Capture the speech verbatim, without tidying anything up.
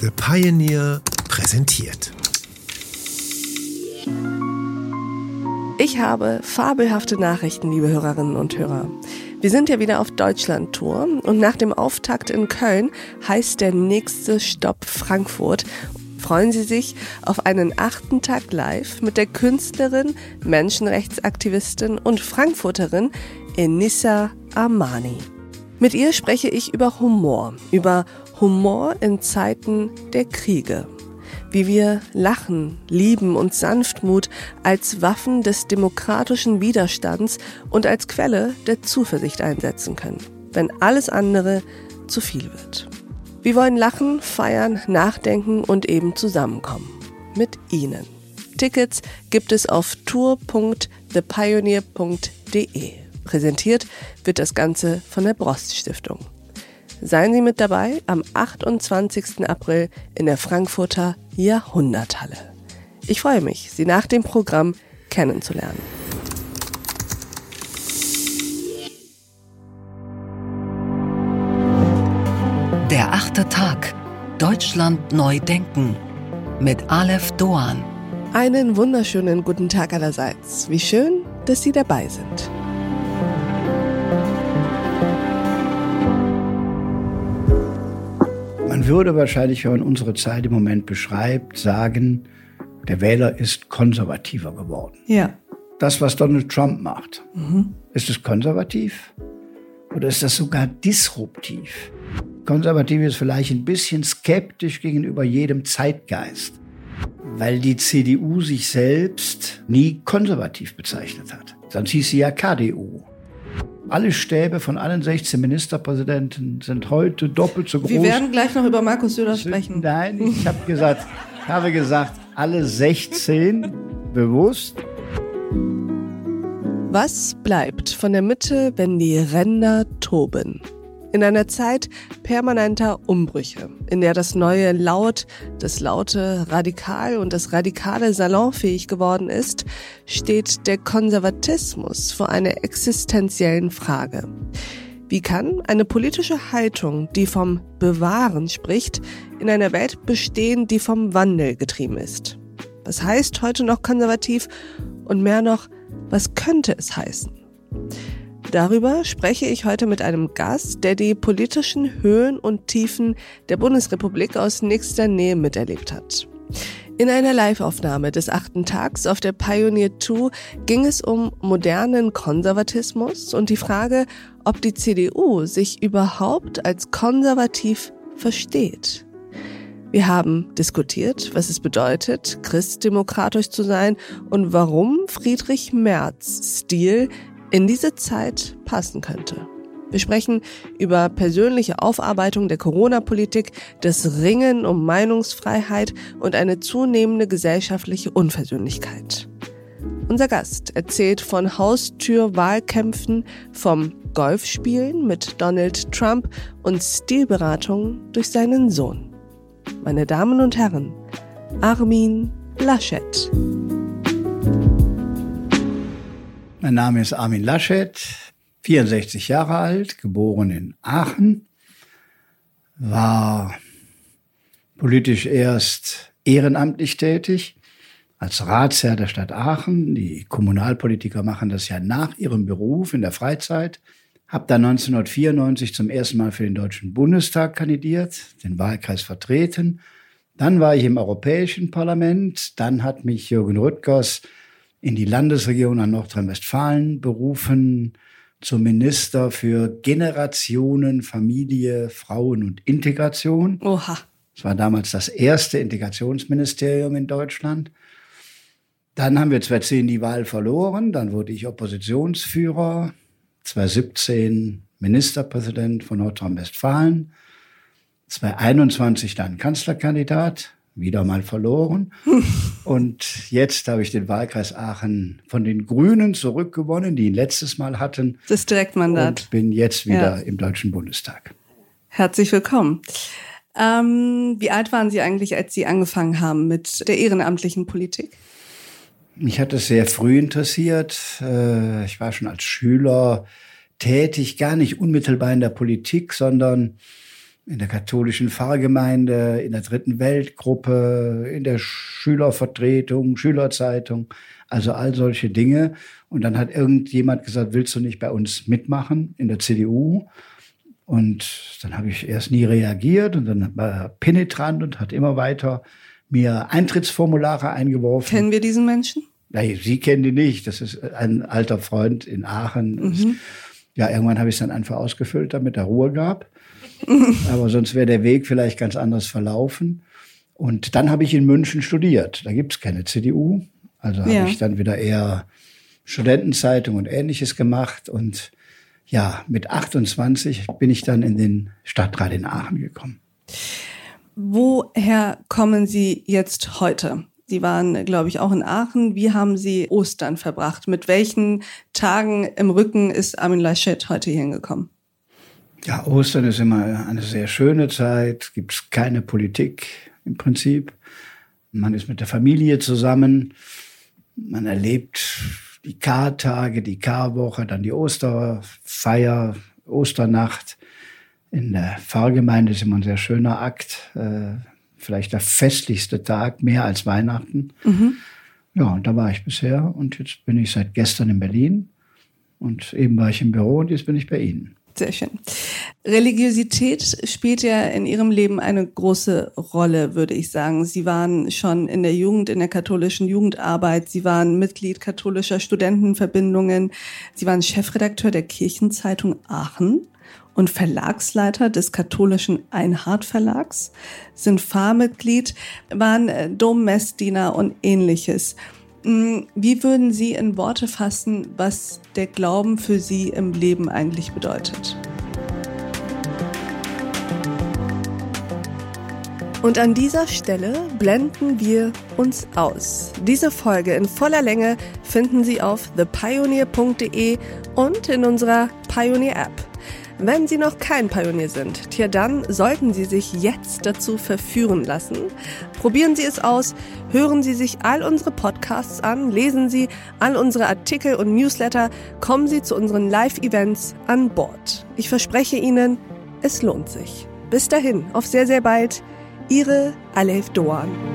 The Pioneer präsentiert. Ich habe fabelhafte Nachrichten, liebe Hörerinnen und Hörer. Wir sind ja wieder auf Deutschland-Tour und nach dem Auftakt in Köln heißt der nächste Stopp Frankfurt. Freuen Sie sich auf einen achten Tag live mit der Künstlerin, Menschenrechtsaktivistin und Frankfurterin Enissa Amani. Mit ihr spreche ich über Humor, über Humor in Zeiten der Kriege. Wie wir Lachen, Lieben und Sanftmut als Waffen des demokratischen Widerstands und als Quelle der Zuversicht einsetzen können, wenn alles andere zu viel wird. Wir wollen lachen, feiern, nachdenken und eben zusammenkommen. Mit Ihnen. Tickets gibt es auf tour punkt the pioneer punkt de. Präsentiert wird das Ganze von der Brost Stiftung. Seien Sie mit dabei am achtundzwanzigsten April in der Frankfurter Jahrhunderthalle. Ich freue mich, Sie nach dem Programm kennenzulernen. Der achte Tag. Deutschland neu denken. Mit Aleph Doan. Einen wunderschönen guten Tag allerseits. Wie schön, dass Sie dabei sind. Man würde wahrscheinlich, wenn man unsere Zeit im Moment beschreibt, sagen, der Wähler ist konservativer geworden. Ja. Das, was Donald Trump macht, mhm. ist es konservativ oder ist das sogar disruptiv? Konservativ ist vielleicht ein bisschen skeptisch gegenüber jedem Zeitgeist, weil die C D U sich selbst nie konservativ bezeichnet hat. Sonst hieß sie ja K D U. Alle Stäbe von allen sechzehn Ministerpräsidenten sind heute doppelt so groß. Wir werden gleich noch über Markus Söder sprechen. Nein, ich habe gesagt, habe gesagt, alle sechzehn bewusst. Was bleibt von der Mitte, wenn die Ränder toben? In einer Zeit permanenter Umbrüche, in der das Neue laut, das Laute radikal und das Radikale salonfähig geworden ist, steht der Konservatismus vor einer existenziellen Frage. Wie kann eine politische Haltung, die vom Bewahren spricht, in einer Welt bestehen, die vom Wandel getrieben ist? Was heißt heute noch konservativ und mehr noch, was könnte es heißen? Darüber spreche ich heute mit einem Gast, der die politischen Höhen und Tiefen der Bundesrepublik aus nächster Nähe miterlebt hat. In einer Live-Aufnahme des achten Tags auf der Pioneer Tour ging es um modernen Konservatismus und die Frage, ob die C D U sich überhaupt als konservativ versteht. Wir haben diskutiert, was es bedeutet, christdemokratisch zu sein und warum Friedrich Merz Stil in diese Zeit passen könnte. Wir sprechen über persönliche Aufarbeitung der Corona-Politik, das Ringen um Meinungsfreiheit und eine zunehmende gesellschaftliche Unversöhnlichkeit. Unser Gast erzählt von Haustürwahlkämpfen, vom Golfspielen mit Donald Trump und Stilberatung durch seinen Sohn. Meine Damen und Herren, Armin Laschet. Mein Name ist Armin Laschet, vierundsechzig Jahre alt, geboren in Aachen, war politisch erst ehrenamtlich tätig, als Ratsherr der Stadt Aachen. Die Kommunalpolitiker machen das ja nach ihrem Beruf in der Freizeit. Habe dann neunzehnhundertvierundneunzig zum ersten Mal für den Deutschen Bundestag kandidiert, den Wahlkreis vertreten. Dann war ich im Europäischen Parlament, dann hat mich Jürgen Rüttgers in die Landesregierung an Nordrhein-Westfalen berufen, zum Minister für Generationen, Familie, Frauen und Integration. Oha. Das war damals das erste Integrationsministerium in Deutschland. Dann haben wir zweitausendzehn die Wahl verloren, dann wurde ich Oppositionsführer, zweitausendsiebzehn Ministerpräsident von Nordrhein-Westfalen, zweitausendeinundzwanzig dann Kanzlerkandidat, wieder mal verloren. Und jetzt habe ich den Wahlkreis Aachen von den Grünen zurückgewonnen, die ihn letztes Mal hatten. Das Direktmandat. Und bin jetzt wieder ja. im Deutschen Bundestag. Herzlich willkommen. Ähm, wie alt waren Sie eigentlich, als Sie angefangen haben mit der ehrenamtlichen Politik? Mich hat es sehr früh interessiert. Ich war schon als Schüler tätig, gar nicht unmittelbar in der Politik, sondern in der katholischen Pfarrgemeinde, in der Dritten Weltgruppe, in der Schülervertretung, Schülerzeitung, also all solche Dinge. Und dann hat irgendjemand gesagt, willst du nicht bei uns mitmachen in der C D U? Und dann habe ich erst nie reagiert und dann war er penetrant und hat immer weiter mir Eintrittsformulare eingeworfen. Kennen wir diesen Menschen? Nein, Sie kennen die nicht. Das ist ein alter Freund in Aachen. Mhm. Ja, irgendwann habe ich es dann einfach ausgefüllt, damit er Ruhe gab. Aber sonst wäre der Weg vielleicht ganz anders verlaufen. Und dann habe ich in München studiert. Da gibt es keine C D U. Also ja. habe ich dann wieder eher Studentenzeitung und Ähnliches gemacht. Und ja, mit achtundzwanzig bin ich dann in den Stadtrat in Aachen gekommen. Woher kommen Sie jetzt heute? Sie waren, glaube ich, auch in Aachen. Wie haben Sie Ostern verbracht? Mit welchen Tagen im Rücken ist Armin Laschet heute hier hingekommen? Ja, Ostern ist immer eine sehr schöne Zeit. Gibt es keine Politik im Prinzip. Man ist mit der Familie zusammen. Man erlebt die Kartage, die Karwoche, dann die Osterfeier, Osternacht. In der Pfarrgemeinde ist immer ein sehr schöner Akt. Äh, vielleicht der festlichste Tag, mehr als Weihnachten. Mhm. Ja, und da war ich bisher. Und jetzt bin ich seit gestern in Berlin. Und eben war ich im Büro und jetzt bin ich bei Ihnen. Sehr schön. Religiosität spielt ja in Ihrem Leben eine große Rolle, würde ich sagen. Sie waren schon in der Jugend, in der katholischen Jugendarbeit. Sie waren Mitglied katholischer Studentenverbindungen. Sie waren Chefredakteur der Kirchenzeitung Aachen und Verlagsleiter des katholischen Einhard Verlags, sind Pfarrmitglied, waren Dommessdiener und Ähnliches. Wie würden Sie in Worte fassen, was der Glauben für Sie im Leben eigentlich bedeutet? Und an dieser Stelle blenden wir uns aus. Diese Folge in voller Länge finden Sie auf the pioneer punkt de und in unserer Pioneer-App. Wenn Sie noch kein Pionier sind, tja, dann sollten Sie sich jetzt dazu verführen lassen. Probieren Sie es aus, hören Sie sich all unsere Podcasts an, lesen Sie all unsere Artikel und Newsletter, kommen Sie zu unseren Live-Events an Bord. Ich verspreche Ihnen, es lohnt sich. Bis dahin, auf sehr, sehr bald. Ihre Alef Doğan.